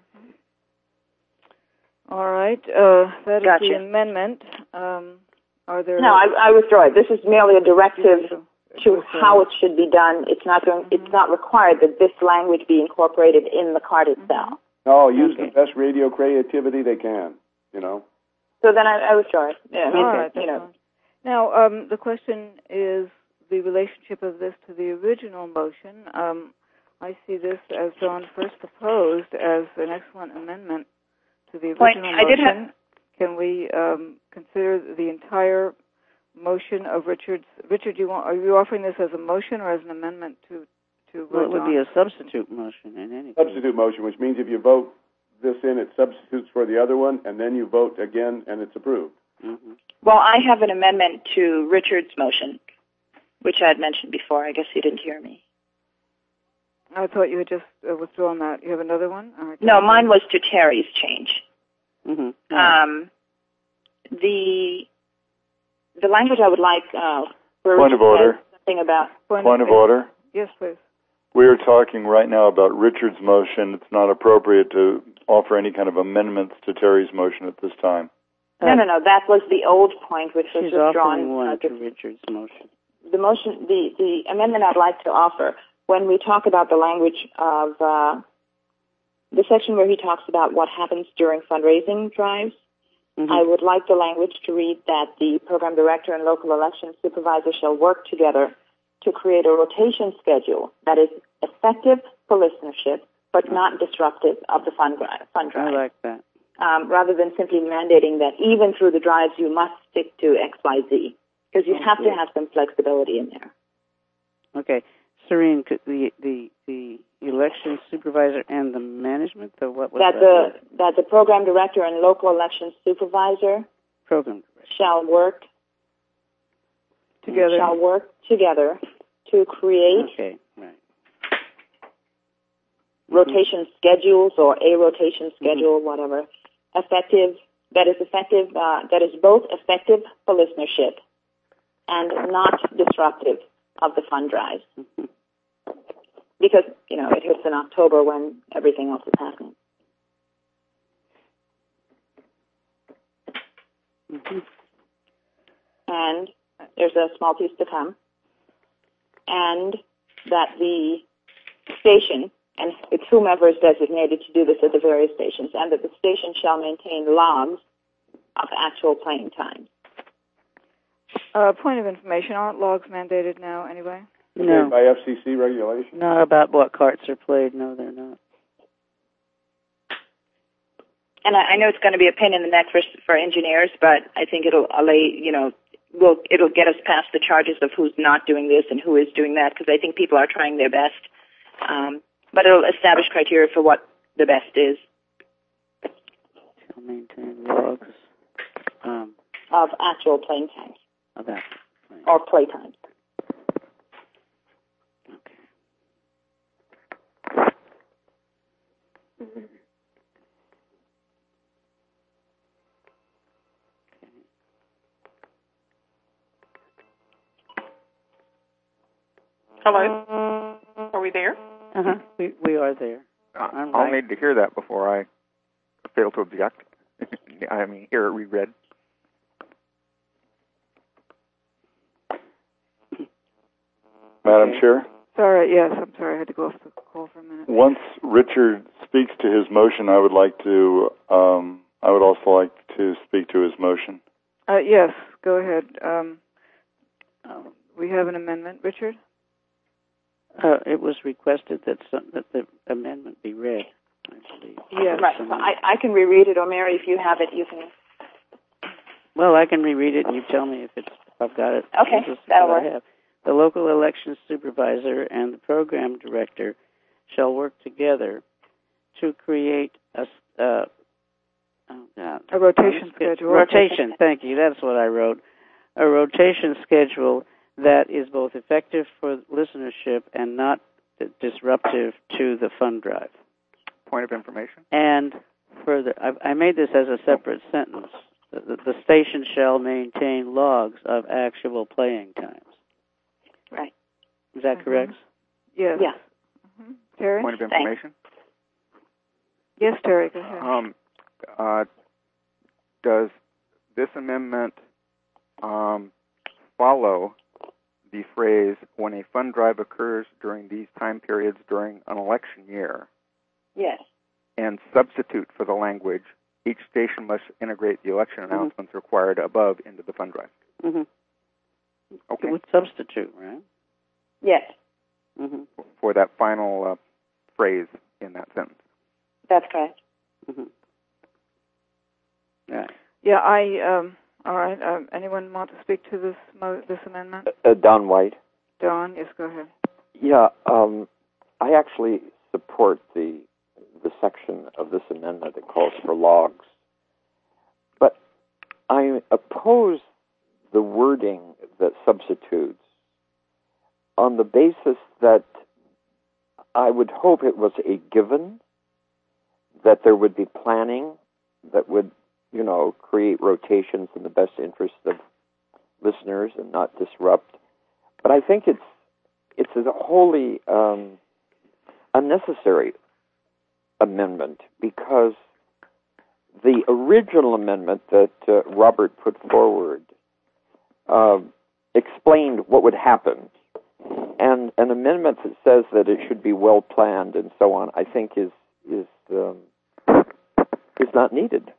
All right, uh, that is Gotcha. the amendment. Um, are there... No, I, I withdraw it. This is merely a directive Yes, to yes, sir. how it should be done. It's not going. Mm-hmm. It's not required that this language be incorporated in the card itself. No, use Okay. the best radio creativity they can, you know. So then I, I withdraw it. Yeah, I mean, All right, you that's know. fine. Now, um, the question is the relationship of this to the original motion. Um, I see this, as Dawn first proposed, as an excellent amendment to the original Point, motion. I did have- Can we um, consider the entire motion of Richard's? Richard, you want, are you offering this as a motion or as an amendment to to? Well, it would be a substitute motion in any case. Substitute motion, which means if you vote this in, it substitutes for the other one, and then you vote again, and it's approved. Mm-hmm. Well, I have an amendment to Richard's motion, which I had mentioned before. I guess you didn't hear me. I thought you had just uh, withdrawn that. You have another one? All right. No, mine was to Terry's change. Mm-hmm. Um, the the language I would like. Uh, where Point Richard of order. says something about. Point, Point of order. Yes, please. We are talking right now about Richard's motion. It's not appropriate to offer any kind of amendments to Terry's motion at this time. No, no, no. That was the old point, which was She's withdrawn. offering one uh, to Richard's motion. the motion, the, the amendment I'd like to offer, when we talk about the language of uh, the section where he talks about what happens during fundraising drives, mm-hmm. I would like the language to read that the program director and local election supervisor shall work together to create a rotation schedule that is effective for listenership but not disruptive of the fund drive. Fund drive. I like that. Um, rather than simply mandating that even through the drives you must stick to X, Y, Z, because you have to have some flexibility in there. Okay. Serene, the the the election supervisor and the management, the what was that? That the that the program director and local election supervisor program director. shall work together. Shall work together to create okay, right. rotation mm-hmm. schedules or a rotation schedule, mm-hmm. whatever, effective that is effective uh, that is both effective for listenership and not disruptive of the fund drives. Mm-hmm. Because, you know, it hits in October when everything else is happening. Mm-hmm. And there's a small piece to come. And that the station, and it's whomever is designated to do this at the various stations, and that the station shall maintain logs of actual playing time. Uh, point of information, aren't logs mandated now anyway? No. By F C C regulation? Not about what carts are played. No, they're not. And I, I know it's going to be a pain in the neck for for engineers, but I think it'll allay, you know, will it'll get us past the charges of who's not doing this and who is doing that, because I think people are trying their best. Um, but it'll establish criteria for what the best is. Shall maintain logs um, of actual playing times. Of actual playing. Or play times. Hello? Are we there? Uh-huh. We, we are there. Uh, I'm I'll right. need to hear that before I fail to object. I mean, hear it reread. Madam Chair? Sorry, yes, I'm sorry. I had to go off the call for a minute. Once Richard speaks to his motion, I would like to, um, I would also like to speak to his motion. Uh, yes, go ahead. Um, uh, we have an amendment. Richard? Uh, it was requested that some, that the amendment be read, I believe. Yes. Right. So I, I can reread it, or Mary, if you have it, you can. Well, I can reread it, and you tell me if it's if I've got it. Okay, this is that'll what work. I have. The local elections supervisor and the program director shall work together to create a uh, oh God, a rotation schedule. Rotation. Thank you. That's what I wrote. A rotation schedule that is both effective for listenership and not disruptive to the fund drive. Point of information. And further, I, I made this as a separate sentence. The, the station shall maintain logs of actual playing times. Right. Is that mm-hmm. correct? Yes. Yeah. Mm-hmm. Terry? Point of information. Yes, Terry, go ahead. Um, uh, does this amendment um, follow the phrase, when a fund drive occurs during these time periods during an election year? Yes. And substitute for the language, each station must integrate the election Mm-hmm. announcements required above into the fund drive? Mm-hmm. Okay. It would substitute, right? Yes. Mm-hmm. For that final uh, phrase in that sentence. That's correct. Mm-hmm. Right. Yeah, I, um, all right. Um, anyone want to speak to this mo- this amendment? Uh, Don White. Don, yes, go ahead. Yeah, um, I actually support the the section of this amendment that calls for logs. But I oppose the wording that substitutes on the basis that I would hope it was a given that there would be planning that would, you know, create rotations in the best interest of listeners and not disrupt. But I think it's it's a wholly um, unnecessary amendment, because the original amendment that uh, Robert put forward uh, explained what would happen. And an amendment that says that it should be well planned and so on, I think is is um, is not needed.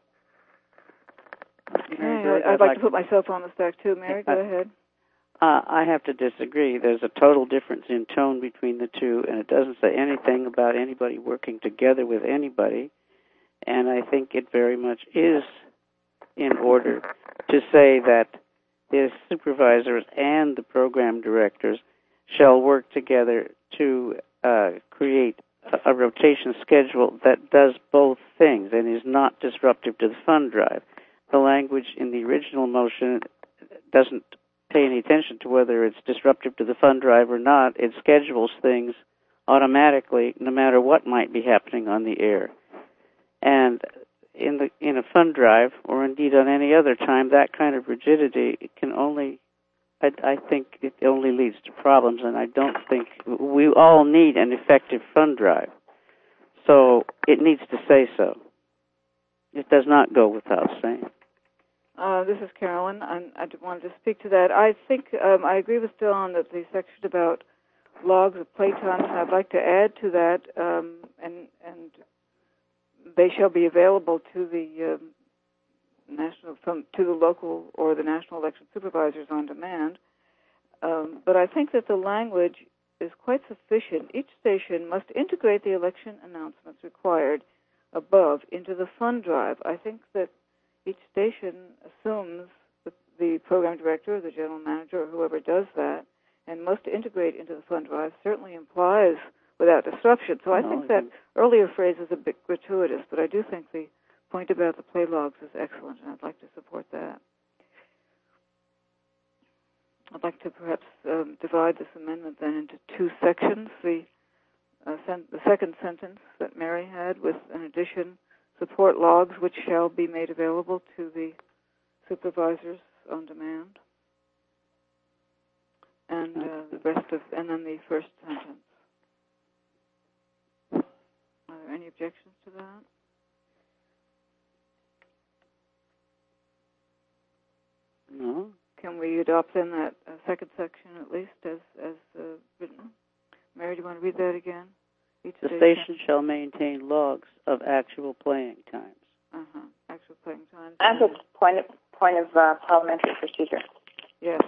Okay, I'd, I'd like to put myself on the stack too. Mary, go ahead. Uh, I have to disagree. There's a total difference in tone between the two, and it doesn't say anything about anybody working together with anybody. And I think it very much is in order to say that the supervisors and the program directors shall work together to uh, create a, a rotation schedule that does both things and is not disruptive to the fund drive. The language in the original motion doesn't pay any attention to whether it's disruptive to the fund drive or not. It schedules things automatically no matter what might be happening on the air. And in the in a fund drive, or indeed on any other time, that kind of rigidity can only, I, I think it only leads to problems, and I don't think, we all need an effective fund drive. So it needs to say so. It does not go without saying. Uh, this is Carolyn. I'm, I wanted to speak to that. I think um, I agree with Dawn that the section about logs of playtimes, and I'd like to add to that, um, and and they shall be available to the um, national, from, to the local or the national election supervisors on demand. Um, but I think that the language is quite sufficient. Each station must integrate the election announcements required above into the fund drive. I think that each station assumes the, the program director, the general manager, or whoever does that, and must integrate into the fund drive, certainly implies without disruption. So I no, think that earlier phrase is a bit gratuitous, but I do think the point about the play logs is excellent, and I'd like to support that. I'd like to perhaps um, divide this amendment then into two sections. The, uh, sen- the second sentence that Mary had with, in addition, support logs which shall be made available to the supervisors on demand. And uh, the rest of, and then the first sentence. Are there any objections to that? No. Can we adopt then that uh, second section at least as, as uh, written? Mary, do you want to read that again? Each the station shall maintain logs of actual playing times. Uh-huh. Actual playing times. As a point of, point of uh, parliamentary procedure. Yes.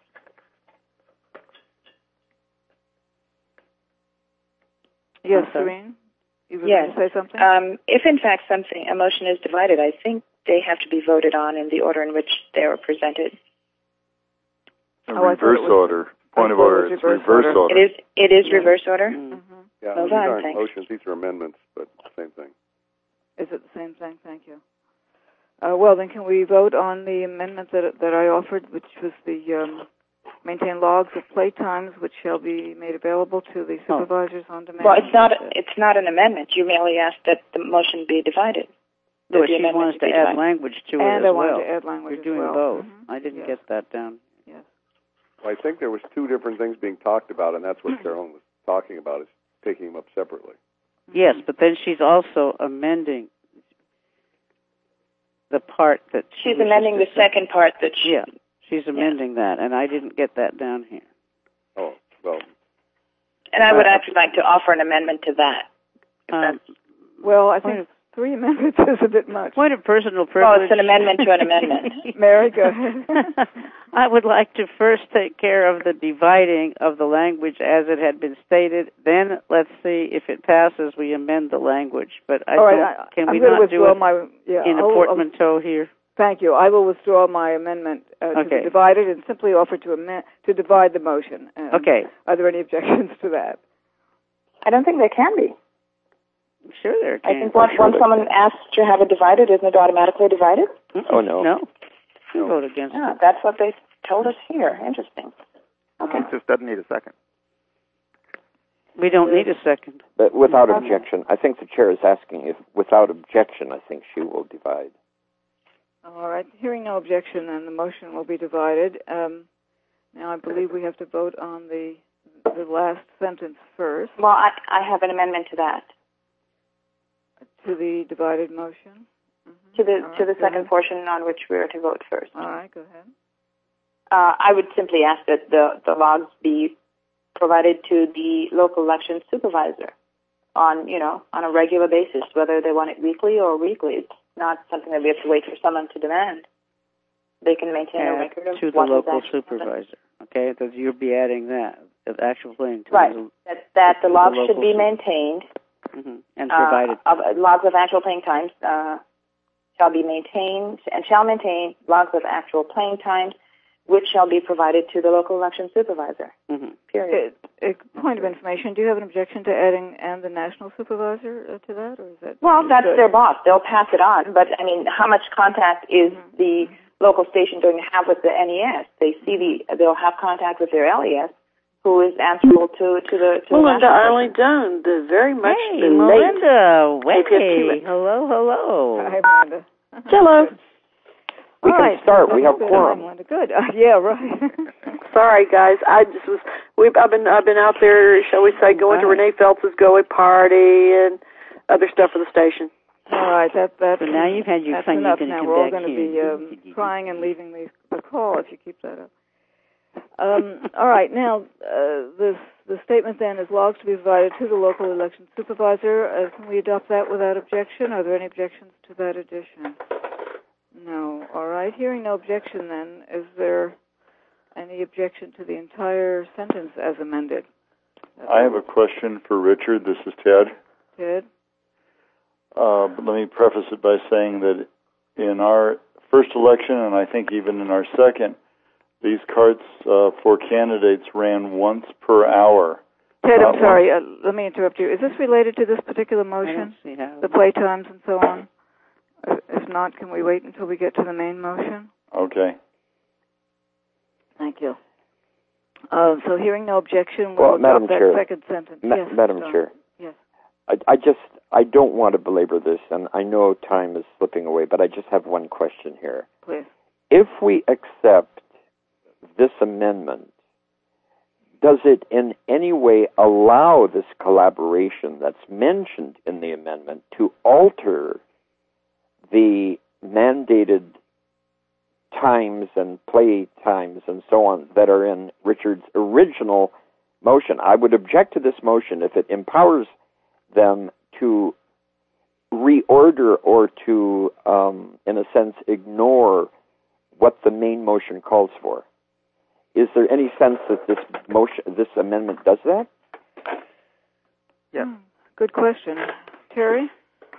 Yes, Serene? You were yes. going to say something? Um, if in fact something, a motion is divided, I think they have to be voted on in the order in which they were presented. A oh, reverse it was, order. Point of order. It's reverse, reverse order. order. It is. It is yeah. reverse order. Mm-hmm. Yeah, well these done, aren't thanks. motions; these are amendments, but same thing. Is it the same thing? Thank you. Uh, well, then, can we vote on the amendment that that I offered, which was the um, maintain logs of play times, which shall be made available to the supervisors oh. on demand? Well, it's not. It's not an amendment. You merely asked that the motion be divided. No, she wants to add language to it and as I well. wanted to add language You're doing as well. both. Mm-hmm. I didn't yes. get that down. Yes. Well, I think there was two different things being talked about, and that's what Carolyn was talking about, is taking them up separately. Yes, but then she's also amending the part that she she's amending the say. second part that she. Yeah, she's amending yeah. that, and I didn't get that down here. Oh, well. And I would uh, actually like to offer an amendment to that. Um, well, I think three amendments is a bit much. Point of personal privilege. Well, it's an amendment to an amendment. Mary, go ahead. I would like to first take care of the dividing of the language as it had been stated. Then let's see if it passes. We amend the language. But I All right, don't, I, can I'm we going not to withdraw do it my, yeah, in a I'll, portmanteau I'll, here? Thank you. I will withdraw my amendment uh, to okay. be divided and simply offer to amend, to divide the motion. And okay. Are there any objections to that? I don't think there can be. Sure there can. I think once, sure once someone asks to have it divided, isn't it automatically divided? Mm-mm. Oh, no. No. You vote against yeah, it. That's what they told us here. Interesting. Okay. It just doesn't need a second. We don't need a second. But without okay. objection, I think the chair is asking if, without objection, I think she will divide. All right. Hearing no objection, then the motion will be divided. Um, now, I believe we have to vote on the the last sentence first. Well, I, I have an amendment to that. To the divided motion? Mm-hmm. To the All to right, the second ahead. portion on which we are to vote first. All right, go ahead. uh, I would simply ask that the, the logs be provided to the local election supervisor on, you know, on a regular basis, whether they want it weekly or weekly. It's not something that we have to wait for someone to demand. They can maintain Add a record of to the what local is actually supervisor. Okay, because you'll be adding that the actual playing time. Right. That, that the logs the should be super- maintained. Mm-hmm. And provided Uh, of, uh, logs of actual playing times uh, shall be maintained and shall maintain logs of actual playing times, which shall be provided to the local election supervisor. Mm-hmm. Period. A, a point of information, do you have an objection to adding and the national supervisor uh, to that, or is that? Well, that's good? their boss. They'll pass it on. But, I mean, how much contact is Mm-hmm. the local station going to have with the N E S? They see the, they'll have contact with their L E S, who is answerable to, to the to Melinda the Arlene Doan, the very much Hey, the Melinda. late. Hey, hello, hello. Hi, Melinda. Hello. We All can right. start. We have Good. quorum. Hi, Melinda. Good. Uh, yeah, right. Sorry, guys. I just was. We've. I've been. I've been out there. Shall we say, going to Right. Renee Phelps' Go-Away party and other stuff for the station. All right, that, that's, So now you've had your that's fun. You enough can now. come We're all back going to here. be um, crying and leaving the, the call if you keep that up. Um, all right, now, uh, this, the statement then is logs to be provided to the local election supervisor. Uh, can we adopt that without objection? Are there any objections to that addition? No. All right, hearing no objection then, is there any objection to the entire sentence as amended? I have a question for Richard. This is Ted. Ted? Uh, but let me preface it by saying that in our first election, and I think even in our second, these carts uh, for candidates ran once per hour. Ted, I'm Not sorry. Uh, let me interrupt you. Is this related to this particular I motion? don't see how. The play times and so on? Uh, If not, can we wait until we get to the main motion? Okay. Thank you. Uh, so hearing no objection, Well, we'll Madam adopt that Chair. second sentence. Ma- yes, Madam Don. Chair. Yes. I, I just, I don't want to belabor this, and I know time is slipping away, but I just have one question here. Please. If we accept this amendment, does it in any way allow this collaboration that's mentioned in the amendment to alter the mandated times and play times and so on that are in Richard's original motion? I would object to this motion if it empowers them to reorder or to, um, in a sense, ignore what the main motion calls for. Is there any sense that this motion, this amendment does that? Yes. Hmm. Good question. Terry?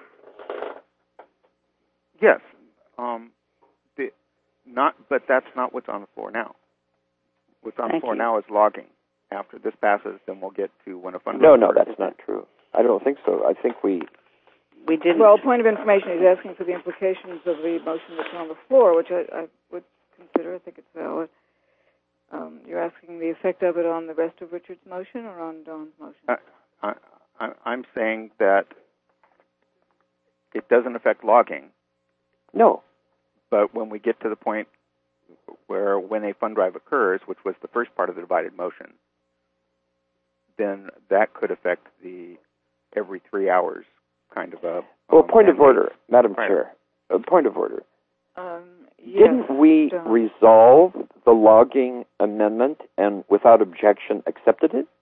Yes. Um, the, not, but that's not what's on the floor now. What's on Thank the floor you. now is logging. After this passes, then we'll get to when a fundraiser. No, no, that's not true. I don't think so. I think we. We didn't. Well, point of information, he's asking for the implications of the motion that's on the floor, which I, I would consider. I think it's valid. Um, you're asking the effect of it on the rest of Richard's motion or on Don's motion? Uh, I, I, I'm saying that it doesn't affect logging, No. but when we get to the point where when a fund drive occurs, which was the first part of the divided motion, then that could affect the every three hours kind of a. Well, um, point of mandate. order, Madam Right. Chair. Uh, point of order. Um, yes, Didn't we Don. resolve the logging amendment and without objection accepted it?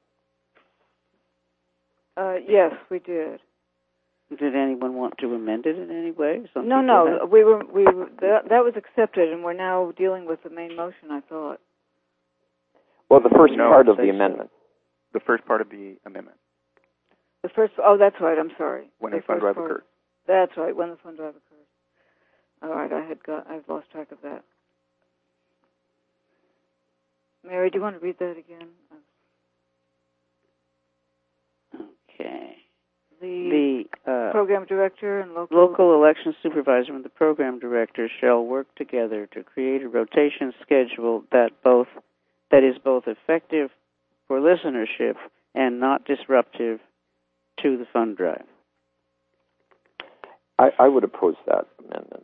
Uh, yes, we did. Did anyone want to amend it in any way? Something No, like no, that? we were we were, that, that was accepted, and we're now dealing with the main motion. I thought. Well, the first No, part of say the so. amendment. The first part of the amendment, The first. Oh, that's right. I'm sorry. when The a fund first drive part. occurs. That's right. When the fund drive occurs. All right. I had got. I've lost track of that. Mary, do you want to read that again? Okay. The, The uh, program director and local. local election supervisor and the program director shall work together to create a rotation schedule that both that is both effective for listenership and not disruptive to the fund drive. I, I would oppose that amendment.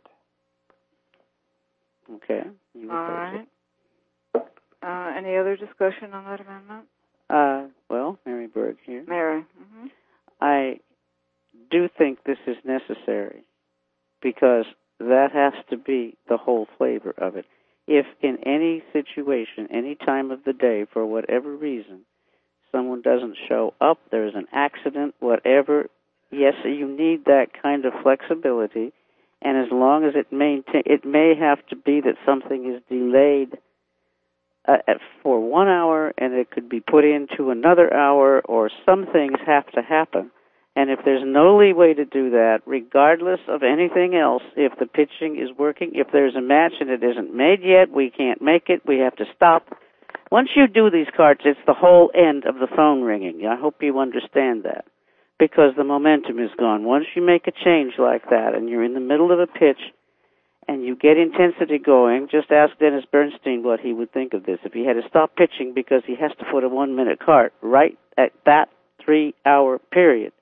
Okay. You All oppose right. it. Uh, any other discussion on that amendment? Uh, well, Mary Berg here. Mary. Mm-hmm. I do think this is necessary because that has to be the whole flavor of it. if in any situation, any time of the day, for whatever reason, someone doesn't show up, there's an accident, whatever, yes, you need that kind of flexibility. And as long as it maintain, it may have to be that something is delayed uh, for one hour and it could be put into another hour, or some things have to happen. And if there's no leeway to do that, regardless of anything else, if the pitching is working, if there's a match and it isn't made yet, we can't make it, we have to stop. Once you do these cards, it's the whole end of the phone ringing. I hope you understand that, because the momentum is gone. Once you make a change like that and you're in the middle of a pitch and you get intensity going, just ask Dennis Bernstein what he would think of this. If he had to stop pitching because he has to put a one-minute card right at that three-hour period,